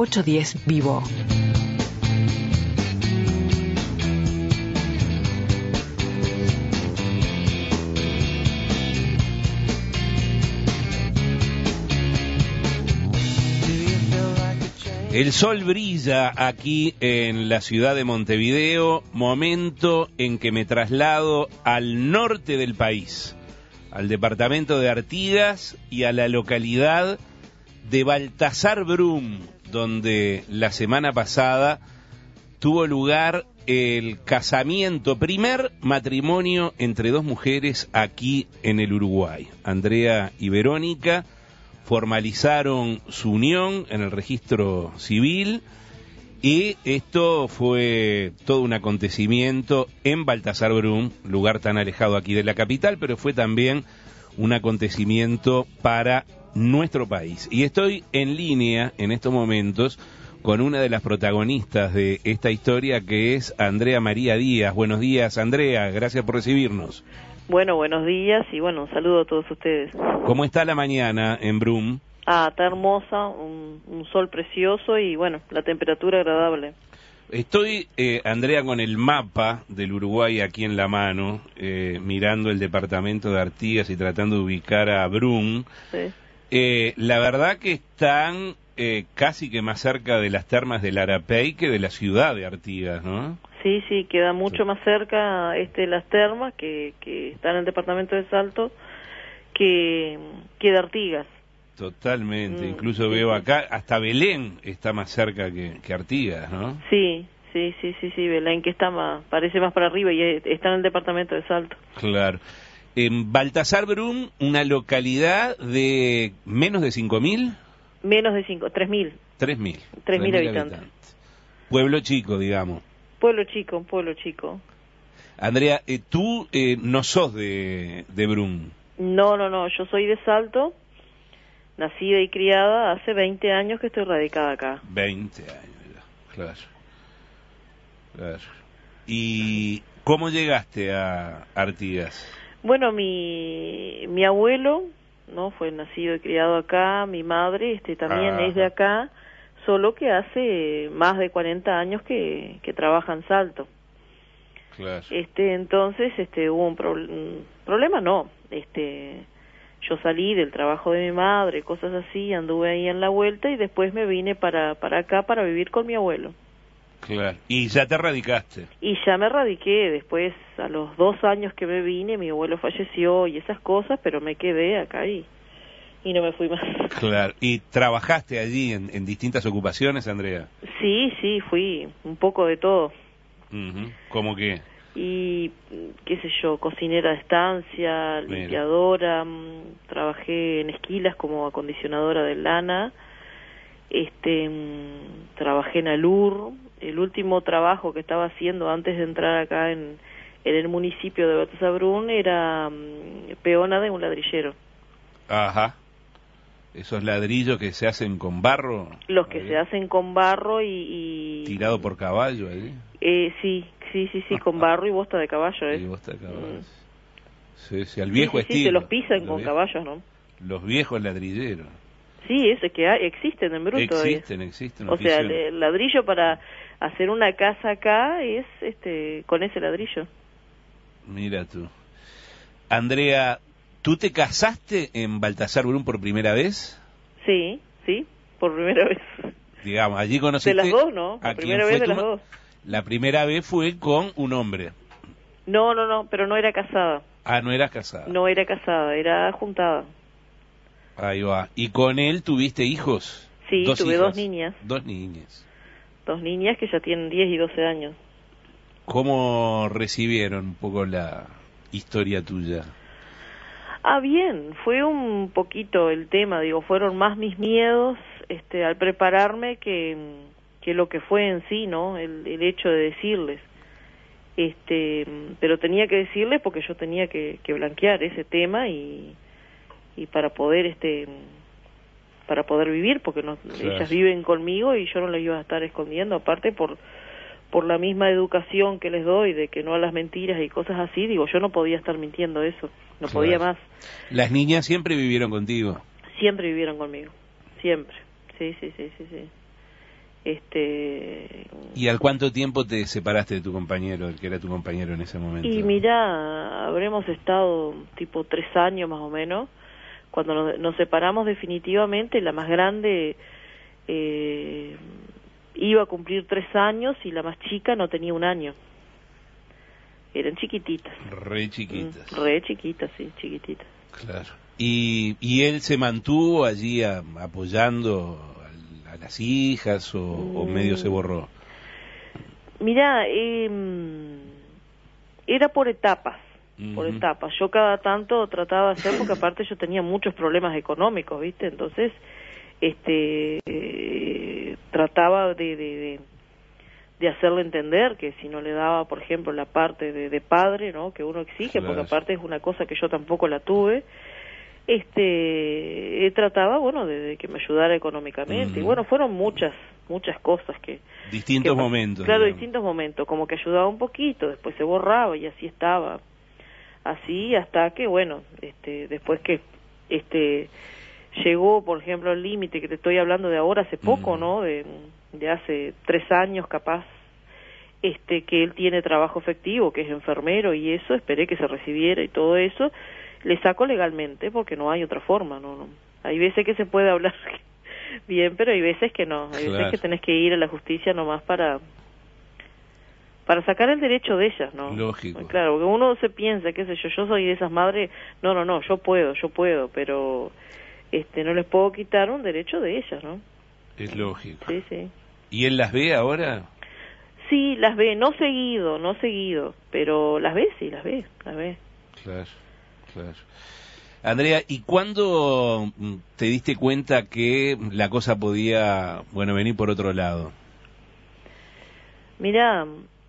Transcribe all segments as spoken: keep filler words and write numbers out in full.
ochocientos diez Vivo. El sol brilla aquí en la ciudad de Montevideo, momento en que me traslado al norte del país, al departamento de Artigas y a la localidad de Baltasar Brum, donde la semana pasada tuvo lugar el casamiento, primer matrimonio entre dos mujeres aquí en el Uruguay. Andrea y Verónica formalizaron su unión en el registro civil y esto fue todo un acontecimiento en Baltasar Brum, lugar tan alejado aquí de la capital, pero fue también un acontecimiento para nuestro país. Y estoy en línea en estos momentos con una de las protagonistas de esta historia, que es Andrea María Díaz. Buenos días, Andrea, gracias por recibirnos. Bueno, buenos días y bueno, un saludo a todos ustedes. ¿Cómo está la mañana en Brum? Ah, está hermosa, un, un sol precioso y bueno, la temperatura agradable. Estoy, eh, Andrea, con el mapa del Uruguay aquí en la mano, eh, mirando el departamento de Artigas y tratando de ubicar a Brum. Sí. Eh, la verdad que están eh, casi que más cerca de las termas del Arapey que de la ciudad de Artigas, ¿no? Sí, sí, queda mucho más cerca este las termas, que, que están en el departamento de Salto, que, que de Artigas. Totalmente, Mm, incluso sí, veo sí. acá, hasta Belén está más cerca que, que Artigas, ¿no? Sí, sí, sí, sí, sí, Belén, que está más, parece más para arriba y está en el departamento de Salto. Claro. En Baltasar Brum, una localidad de menos de cinco mil. Menos de cinco, tres mil. tres mil. tres mil habitantes. habitantes. Pueblo chico, digamos. Pueblo chico, un pueblo chico. Andrea, eh, tú eh, no sos de, de Brum. No, no, no, yo soy de Salto, nacida y criada, hace veinte años que estoy radicada acá. veinte años, ya, claro. Claro. ¿Y cómo llegaste a Artigas? Bueno, mi, mi abuelo, ¿no? Fue nacido y criado acá, mi madre este también Ajá. es de acá, solo que hace más de cuarenta años que, que trabaja en Salto. Claro. Este, entonces, este, hubo un, pro, un problema, no, este, yo salí del trabajo de mi madre, cosas así, anduve ahí en la vuelta y después me vine para, para acá para vivir con mi abuelo. Claro. ¿Y ya te radicaste? Y ya me radiqué, después a los dos años que me vine, mi abuelo falleció y esas cosas, pero me quedé acá y, y no me fui más. Claro. ¿Y trabajaste allí en, en distintas ocupaciones, Andrea? Sí, sí, fui un poco de todo. Uh-huh. ¿Cómo qué? Y, qué sé yo, cocinera de estancia, Mira. limpiadora, trabajé en esquilas como acondicionadora de lana, este, trabajé en Alur. El último trabajo que estaba haciendo antes de entrar acá en, en el municipio de Baltasar Brum era um, peona de un ladrillero. Ajá. Esos ladrillos que se hacen con barro. Los que ahí, se hacen con barro y... y tirado por caballo ahí. Eh, sí, sí, sí, sí, con barro y bosta de caballo. ¿eh? Y bosta de caballo. Mm. Sí, sí, al viejo sí, sí, estilo. Sí, se los pisan los con viejos, caballos, ¿no? Los viejos ladrilleros. Sí, eso es que hay, existen en bruto. Existen, es. existen. O sea, oficial. el ladrillo para hacer una casa acá es este con ese ladrillo. Mira tú. Andrea, ¿tú te casaste en Baltasar Brum por primera vez? Sí, sí, por primera vez. Digamos, allí conociste... De las dos, ¿no? La primera vez de las dos. La primera vez fue con un hombre. No, no, no, pero no era casada. Ah, no eras casada. No era casada, era juntada. Ahí va. ¿Y con él tuviste hijos? Sí, ¿Dos tuve hijas? dos niñas. Dos niñas. Dos niñas que ya tienen diez y doce años. ¿Cómo recibieron un poco la historia tuya? Ah, bien, fue un poquito el tema, digo, fueron más mis miedos este, al prepararme que, que lo que fue en sí, ¿no? El, el hecho de decirles. Este, pero tenía que decirles porque yo tenía que, que blanquear ese tema y, y para poder este para poder vivir, porque no, Claro. ellas viven conmigo y yo no las iba a estar escondiendo, aparte por por la misma educación que les doy de que no a las mentiras y cosas así, digo, yo no podía estar mintiendo eso, no Claro. podía más. Las niñas siempre vivieron contigo. Siempre vivieron conmigo, siempre, sí, sí, sí, sí, sí. Este, ¿Y al cuánto tiempo te separaste de tu compañero, el que era tu compañero en ese momento? Y mira, habremos estado tipo tres años más o menos. Cuando nos, nos separamos definitivamente, la más grande eh, iba a cumplir tres años y la más chica no tenía un año. Eran chiquititas. Re chiquitas. Mm, re chiquitas, sí, chiquititas. Claro. ¿Y, y él se mantuvo allí a, apoyando a, a las hijas o, mm. o medio se borró? Mirá, eh, era por etapas, uh-huh. por etapas. Yo cada tanto trataba de hacer, porque aparte yo tenía muchos problemas económicos, ¿viste? Entonces, este, eh, trataba de, de, de, de hacerle entender que si no le daba, por ejemplo, la parte de, de padre, ¿no? Que uno exige, claro. Porque aparte es una cosa que yo tampoco la tuve. Este, eh, trataba, bueno, de, de que me ayudara económicamente. Uh-huh. Y bueno, fueron muchas, muchas cosas que... Distintos que, momentos. Claro, digamos. distintos momentos, como que ayudaba un poquito, después se borraba y así estaba. Así hasta que, bueno, este, después que este llegó, por ejemplo, el límite que te estoy hablando de ahora, hace poco, uh-huh. ¿no? De, de hace tres años capaz, este, que él tiene trabajo efectivo, que es enfermero y eso, esperé que se recibiera y todo eso. Le saco legalmente porque no hay otra forma, no, no. Hay veces que se puede hablar bien, pero hay veces que no, hay claro. veces que tenés que ir a la justicia nomás para para sacar el derecho de ellas, ¿no? Lógico. Claro, porque uno se piensa, qué sé yo, yo soy de esas madres, no, no, no, yo puedo, yo puedo, pero este no les puedo quitar un derecho de ellas, ¿no? Es lógico. Sí, sí. ¿Y él las ve ahora? Sí, las ve, no seguido, no seguido, pero las ve, sí, las ve, las ve. Claro. Claro. Andrea, ¿y cuándo te diste cuenta que la cosa podía, bueno, venir por otro lado? Mirá,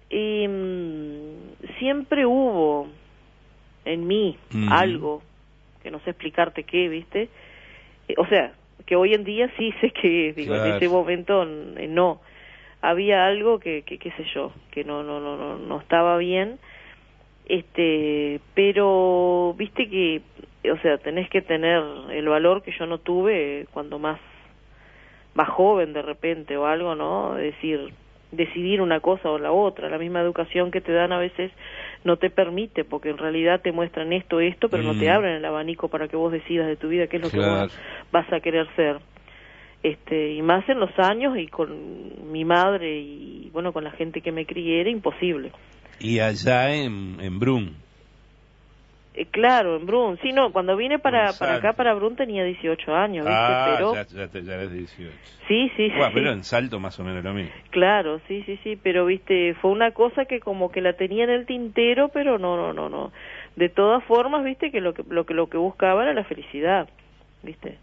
eh, siempre hubo en mí uh-huh. algo, que no sé explicarte qué, ¿viste? Eh, o sea, que hoy en día sí sé que, digo, claro. En ese momento eh, no. Había algo que, que, qué sé yo, que no, no, no, no, no estaba bien. Este, pero viste que, o sea, tenés que tener el valor que yo no tuve cuando más, más joven de repente o algo, ¿no? Decir, decidir una cosa o la otra. La misma educación que te dan a veces no te permite, porque en realidad te muestran esto, esto, pero mm. no te abren el abanico para que vos decidas de tu vida qué es lo claro. que vos vas a querer ser. Este, y más en los años y con mi madre y bueno, con la gente que me crié era imposible. Y allá en, en Brun. Eh, claro, en Brun. Sí, no, cuando vine para, para acá, para Brun, tenía dieciocho años, ¿viste? Ah, pero... ya, ya, ya eres dieciocho. Sí, sí, Buah, sí. Pero en Salto más o menos lo mismo. Claro, sí, sí, sí, pero, ¿viste? Fue una cosa que como que la tenía en el tintero, pero no, no, no, no. De todas formas, ¿viste? Que lo que lo que, lo que buscaba era la felicidad, ¿viste?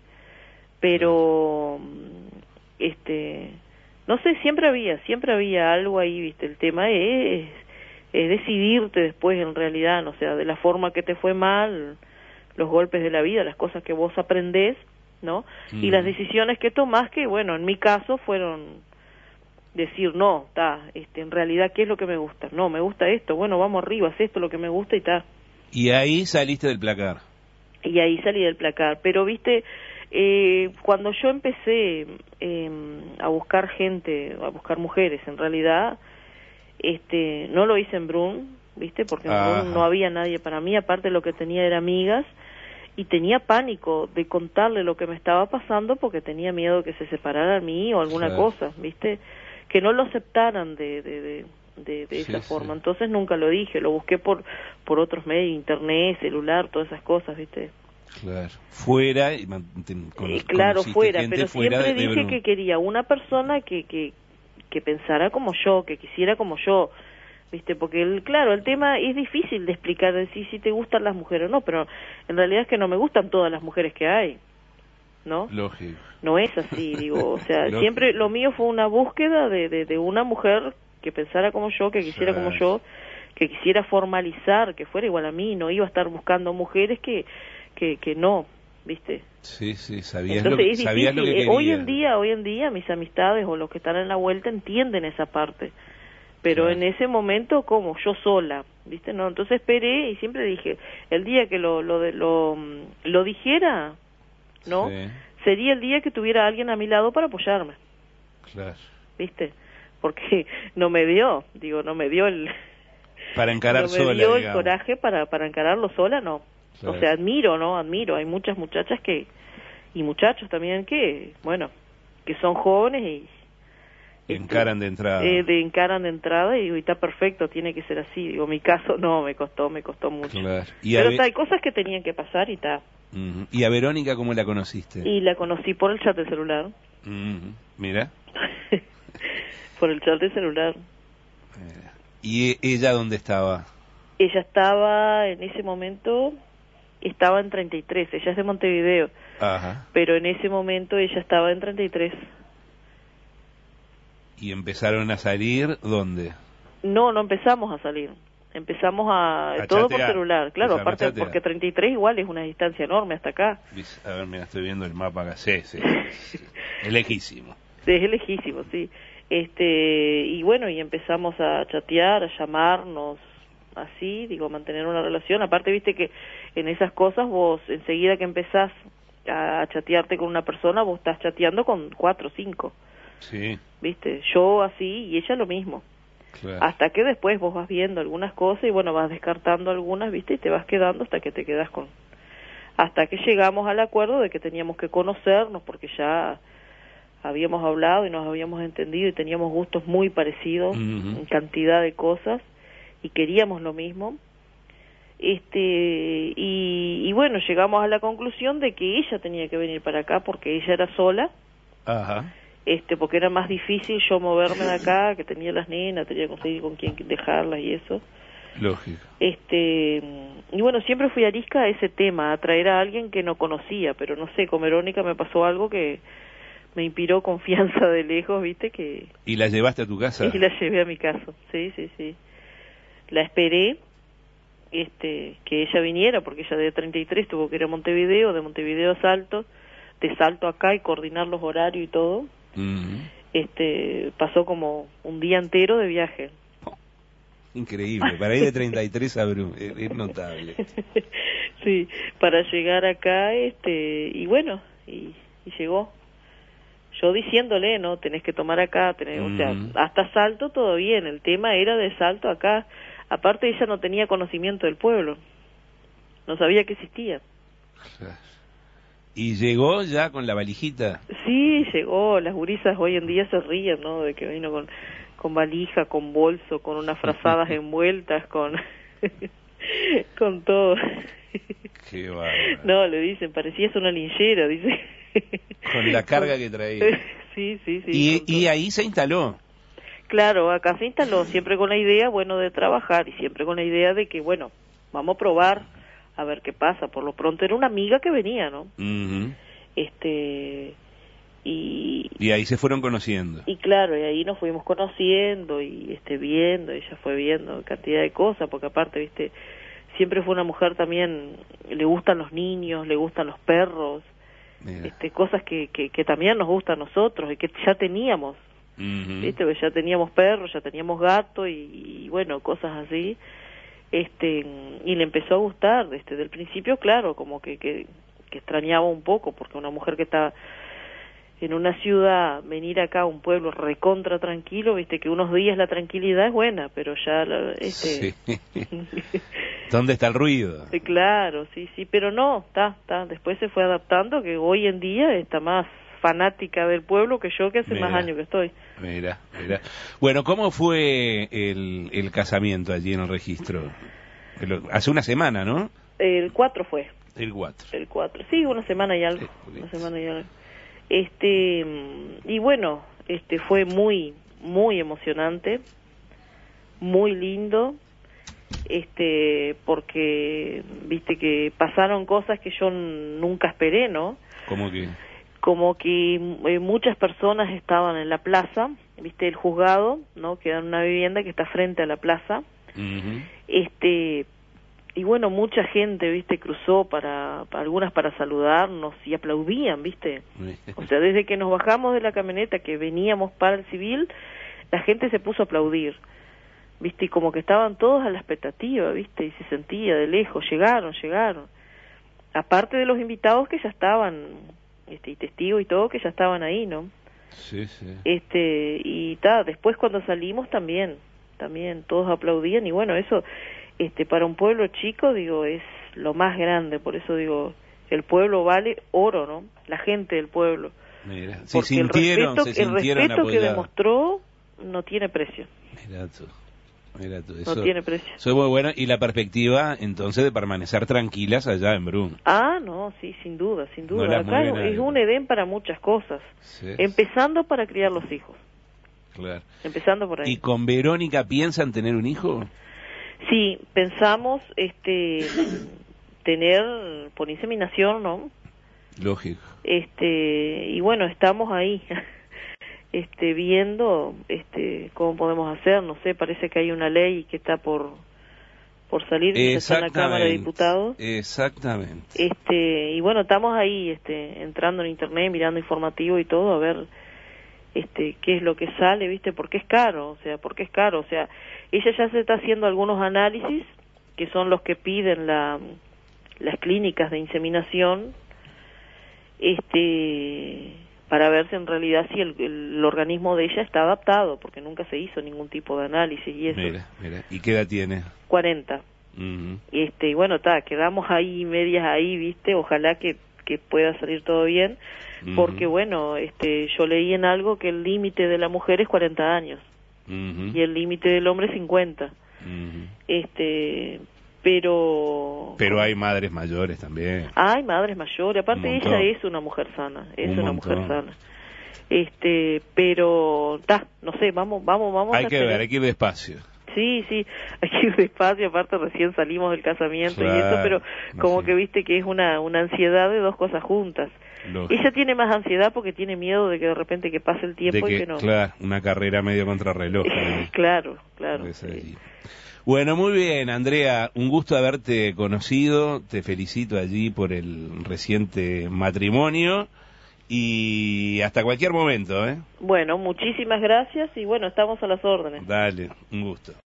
Pero, este... No sé, siempre había, siempre había algo ahí, ¿viste? El tema es... es decidirte después en realidad, o sea, de la forma que te fue mal, los golpes de la vida, las cosas que vos aprendés, ¿no? Mm. Y las decisiones que tomás, que bueno, en mi caso fueron decir, no, está, este, en realidad, ¿qué es lo que me gusta? No, me gusta esto, bueno, vamos arriba, es esto lo que me gusta y está. Y ahí saliste del placar. Y ahí salí del placar, pero viste, eh, cuando yo empecé eh, a buscar gente, a buscar mujeres, en realidad... Este, no lo hice en Brun, ¿viste? Porque en Ajá. Brun no había nadie para mí, aparte lo que tenía era amigas, y tenía pánico de contarle lo que me estaba pasando porque tenía miedo que se separara a mí o alguna claro. cosa, ¿viste? Que no lo aceptaran de, de, de, de, de sí, esa forma. Sí. Entonces nunca lo dije, lo busqué por por otros medios, internet, celular, todas esas cosas, ¿viste? Claro, fuera, y manten, con, eh, claro, fuera, pero fuera siempre de, dije de que quería una persona que... que que pensara como yo, que quisiera como yo, ¿viste? Porque, el, claro, el tema es difícil de explicar, de si, si te gustan las mujeres o no, pero en realidad es que no me gustan todas las mujeres que hay, ¿no? Lógico. No es así, digo, o sea, siempre lo mío fue una búsqueda de, de, de una mujer que pensara como yo, que quisiera sí. como yo, que quisiera formalizar, que fuera igual a mí, no iba a estar buscando mujeres que, que, que no, ¿viste? Sí, sí, sabías, Entonces, lo, es sabías lo que querías. Hoy en día, hoy en día, mis amistades o los que están en la vuelta entienden esa parte. Pero claro. en ese momento, ¿cómo? Yo sola, ¿viste? No, entonces esperé y siempre dije, el día que lo lo lo, lo dijera, ¿no? Sí. Sería el día que tuviera alguien a mi lado para apoyarme. Claro. ¿viste? Porque no me dio, digo, no me dio el... Para encarar no me sola, dio el digamos. coraje para, para encararlo sola, no. Claro. O sea, admiro, ¿no? Admiro. Hay muchas muchachas que... Y muchachos también que, bueno, que son jóvenes y... Y encaran de entrada. Eh, de encaran de entrada y, y está perfecto, tiene que ser así. Digo, mi caso no, me costó, me costó mucho. Claro. Y Pero Ve... está, hay cosas que tenían que pasar y está. Uh-huh. ¿Y a Verónica cómo la conociste? Y la conocí por el chat de celular. Uh-huh. Mira. Por el chat de celular. Mira. ¿Y ella dónde estaba? Ella estaba, en ese momento, estaba en treinta y tres, ella es de Montevideo. Ajá. Pero en ese momento ella estaba en treinta y tres. ¿Y empezaron a salir dónde? No, no empezamos a salir. Empezamos a... a todo chatear. por celular, claro, Empezaron aparte porque treinta y tres igual es una distancia enorme hasta acá. A ver, mira, estoy viendo el mapa acá. Sí, sí. Es lejísimo. Sí, es lejísimo, sí. Este, y bueno, y empezamos a chatear, a llamarnos, así, digo, mantener una relación. Aparte, viste que en esas cosas vos, enseguida que empezás a chatearte con una persona, vos estás chateando con cuatro o cinco. Sí. ¿Viste? Yo así y ella lo mismo. Claro. Hasta que después vos vas viendo algunas cosas y bueno, vas descartando algunas, ¿viste? Y te vas quedando hasta que te quedas con... Hasta que llegamos al acuerdo de que teníamos que conocernos porque ya habíamos hablado y nos habíamos entendido y teníamos gustos muy parecidos uh-huh. en cantidad de cosas y queríamos lo mismo. Este y, y bueno, llegamos a la conclusión de que ella tenía que venir para acá porque ella era sola. Ajá. Este, porque era más difícil yo moverme de acá, que tenía las nenas, tenía que conseguir con quién dejarlas y eso. Lógico. Este, y bueno, siempre fui arisca a ese tema, a traer a alguien que no conocía, pero no sé, con Verónica me pasó algo que me inspiró confianza de lejos, ¿viste? Que ¿Y la llevaste a tu casa? Y la llevé a mi casa, sí, sí, sí. La esperé, este, que ella viniera, porque ella de treinta y tres tuvo que ir a Montevideo, de Montevideo a Salto, de Salto acá y coordinar los horarios y todo. Uh-huh. Este, pasó como un día entero de viaje. Oh, increíble, para ir de treinta y tres a Brum, es, es notable. Sí, para llegar acá, este, y bueno, y, y llegó. Yo diciéndole, no, tenés que tomar acá, tenés, uh-huh. o sea, hasta Salto todo bien, el tema era de Salto acá. Aparte ella no tenía conocimiento del pueblo, no sabía que existía. ¿Y llegó ya con la valijita? Sí, llegó. Las gurisas hoy en día se ríen, ¿no? De que vino con, con valija, con bolso, con unas frazadas envueltas, con con todo. Qué bárbaro. No, le dicen, parecías una linchera, dice. Con la carga que traía. Sí, sí, sí. Y, y ahí se instaló. Claro, acá se instaló, siempre con la idea, bueno, de trabajar y siempre con la idea de que, bueno, vamos a probar a ver qué pasa. Por lo pronto era una amiga que venía, ¿no? Uh-huh. Este, y... Y ahí se fueron conociendo. Y claro, y ahí nos fuimos conociendo y este viendo, ella fue viendo cantidad de cosas, porque aparte, viste, siempre fue una mujer también, le gustan los niños, le gustan los perros, Mira. este cosas que, que, que también nos gustan a nosotros y que ya teníamos. Uh-huh. ¿Viste? Pues ya teníamos perros, ya teníamos gato y, y bueno, cosas así. Este, y le empezó a gustar desde el principio, claro, como que, que, que extrañaba un poco, porque una mujer que está en una ciudad, venir acá a un pueblo recontra tranquilo, viste que unos días la tranquilidad es buena, pero ya la, este sí. ¿Dónde está el ruido? Claro, sí, sí, pero no, está, está, después se fue adaptando, que hoy en día está más fanática del pueblo que yo, que hace mira, más años que estoy. Mira, mira. Bueno, ¿cómo fue el, el casamiento allí en el registro? El, hace una semana, ¿no? El cuatro fue. El cuatro. El cuatro, sí, una semana y algo. Sí, una semana y algo. Este, y bueno, este fue muy, muy emocionante, muy lindo, este, porque, viste que pasaron cosas que yo nunca esperé, ¿no? ¿Cómo que? Como que eh, muchas personas estaban en la plaza, viste el juzgado, ¿no? Queda en una vivienda que está frente a la plaza. Uh-huh. Este, y bueno, mucha gente, viste, cruzó para, para algunas para saludarnos y aplaudían, viste. O sea, desde que nos bajamos de la camioneta que veníamos para el civil, la gente se puso a aplaudir, viste, y como que estaban todos a la expectativa, viste, y se sentía de lejos, llegaron, llegaron. Aparte de los invitados que ya estaban, este, y testigos y todo, que ya estaban ahí, ¿no? Sí, sí. Este, y ta, después cuando salimos también, también todos aplaudían, y bueno, eso, este, para un pueblo chico, digo, es lo más grande, por eso digo, el pueblo vale oro, ¿no? La gente del pueblo. Mira, se porque sintieron, el respeto, se sintieron el respeto que apoyados. demostró no tiene precio. Mira tú, mira tú, eso, no tiene precio. Eso es muy bueno, y la perspectiva entonces de permanecer tranquilas allá en Brun. Ah, no, sí, sin duda, sin duda. No Acá es, es un Edén para muchas cosas, sí. Empezando para criar los hijos. Claro. Empezando por ahí. ¿Y con Verónica piensan tener un hijo? Sí, pensamos este tener por inseminación, ¿no? Lógico. Este, y bueno, estamos ahí este viendo este cómo podemos hacer, no sé, parece que hay una ley que está por por salir, que está en la Cámara de Diputados. Exactamente. Este, y bueno, estamos ahí este entrando en internet, mirando informativo y todo, a ver este qué es lo que sale, ¿viste? Porque es caro, o sea, porque es caro, o sea, ella ya se está haciendo algunos análisis que son los que piden la las clínicas de inseminación, este para ver si en realidad si el, el organismo de ella está adaptado, porque nunca se hizo ningún tipo de análisis y eso. Mira, mira, ¿y qué edad tiene? cuarenta. Uh-huh. Este, y bueno, está, quedamos ahí medias ahí, ¿viste? Ojalá que que pueda salir todo bien, uh-huh. Porque bueno, este yo leí en algo que el límite de la mujer es cuarenta años. Uh-huh. Y el límite del hombre es cincuenta. Uh-huh. Este, pero pero hay madres mayores también. Hay madres mayores, aparte ella es una mujer sana, es Un una montón. mujer sana. Este, pero está, no sé, vamos, vamos, vamos. Hay a que tener... ver, hay que ir despacio. Sí, sí, hay que ir despacio, aparte recién salimos del casamiento, claro, y eso, pero como sí. Que viste que es una una ansiedad de dos cosas juntas. Lógico. Ella tiene más ansiedad porque tiene miedo de que de repente que pase el tiempo de que, y que no. Claro, una carrera medio contrarreloj. Claro, claro. Sí. Bueno, muy bien, Andrea, un gusto haberte conocido, te felicito allí por el reciente matrimonio y hasta cualquier momento, ¿eh? Bueno, muchísimas gracias y bueno, estamos a las órdenes. Dale, un gusto.